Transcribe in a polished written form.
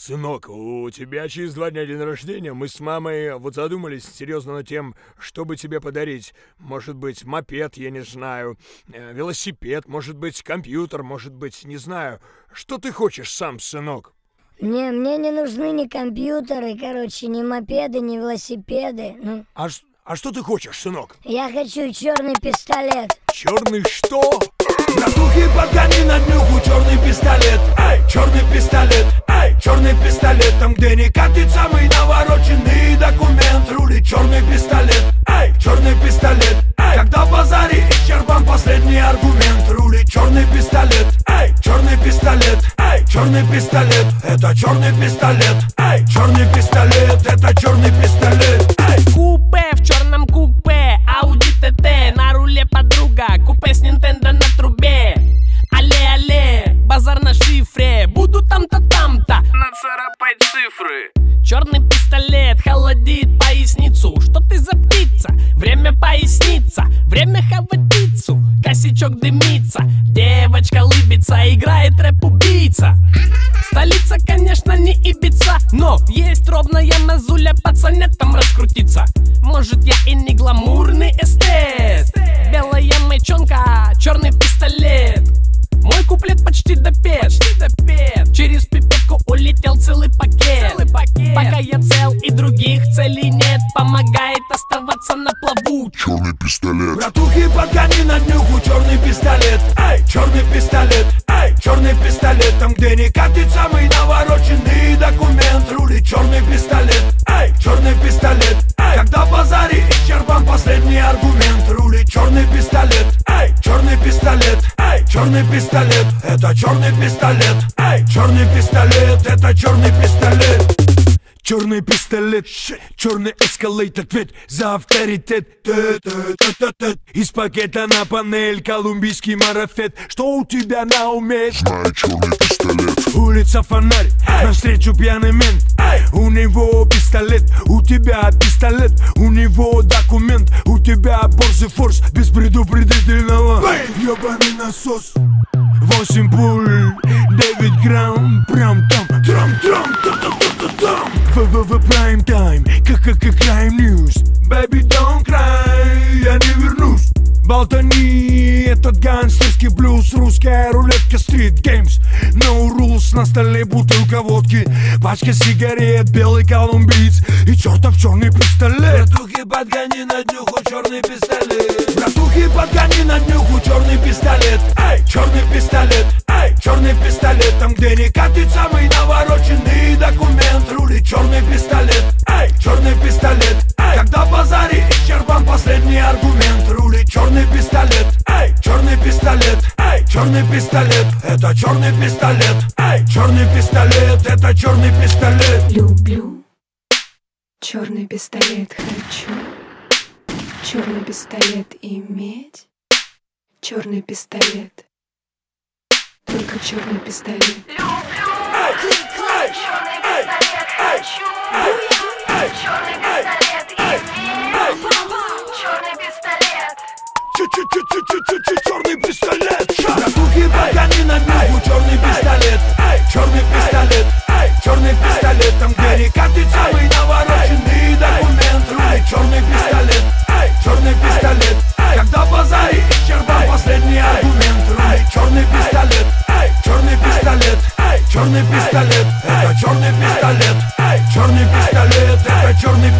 Сынок, у тебя через 2 дня день рождения. Мы с мамой вот задумались серьезно над тем, чтобы тебе подарить. Может быть, мопед, я не знаю, велосипед, может быть, компьютер, может быть, не знаю. Что ты хочешь сам, сынок? Мне не нужны ни компьютеры, короче, ни мопеды, ни велосипеды. Ну, А что ты хочешь, сынок? я хочу черный пистолет. Черный что? Братухи, подгони на днюху черный пистолет. Эй, черный пистолет, эй, черный пистолет. Там, где не катит самый навороченный документ, рулит черный пистолет. Эй, черный пистолет, эй. Когда в базаре исчерпан последний аргумент, рулит черный пистолет. Эй, черный пистолет, эй, черный пистолет. Это черный пистолет. Эй, черный пистолет. Это черный пистолет. Эй. Купе в черном купе, Audi TT, на руле подруга, купе с Nintendo на трубе. Алле-алле, базар на шифре, буду там-то, там-то, нацарапай цифры. Черный пистолет холодит поясницу. Что ты за птица? Время поясниться, время хавать пиццу. Косячок дымится, девочка лыбится, играет рэп-убийца. Столица, конечно, не Ибица, но есть ровная мазуля пацанятам раскрутиться. Может, я и не гламурный эстет. Белая мальчонка, черный пистолет. Мой куплет почти допет. Через пипетку улетел целый пакет. Пока я цел и других целей нет, помогает оставаться на плаву Черный пистолет. Братухи, подгони на днюху черный пистолет. Эй, черный пистолет, эй, черный пистолет. Там, где не катит самый навороченный документ, рулит черный пистолет. Эй, черный пистолет, эй. Когда в базаре исчерпан последний аргумент, рулит черный пистолет. Эй, черный пистолет, эй, черный пистолет. Это черный пистолет. Эй, черный пистолет. Это черный пистолет. Черный пистолет, черный эскалейт, ответ за авторитет. Из пакета на панель колумбийский марафет. Что у тебя на уме? Знаю черный пистолет. Улица фонарь, навстречу пьяный мент. У него пистолет, у тебя пистолет. У него документ, у тебя Porsche Force без предупредительного. Ёбаный насос. 8 пуль, 9 грамм, прям там, трам-трам-та-та-та-та-там. В прайм тайм, как Crime News. Baby, don't cry, я не вернусь. Болтани, этот гангстерский блюз. Русская рулетка, Street Games. No rules, на столе бутылка водки, пачка сигарет, белый колумбиец и чертов черный пистолет. Братухи, подгони на днюху черный пистолет. Братухи, подгони на днюху черный пистолет. Эй, черный пистолет, эй, черный пистолет. Там, где не катит самый навороченный документ, рулит черный пистолет. Эй, черный пистолет, эй. Когда в базаре исчерпан последний аргумент, рулит черный пистолет. Эй, черный пистолет, эй, черный пистолет. Это черный пистолет. Эй, черный пистолет. Это черный пистолет. Люблю черный пистолет, хочу черный пистолет иметь. Черный пистолет, только черный пистолет. Эй, эй, эй, эй, Черный пистолет иметь. Черный пистолет. Черный пистолет. Братухи, подгони на днюху черный пистолет. Эй, черный пистолет, эй, черный пистолет. Там, где не катит самый навороченный документ, рулит черный пистолет. Эй, черный пистолет. Когда в базаре исчерпан последний аргумент, рулит черный пистолет. Эй, черный пистолет. Эй, черный пистолет. Это черный пистолет. Эй, черный пистолет. Это черный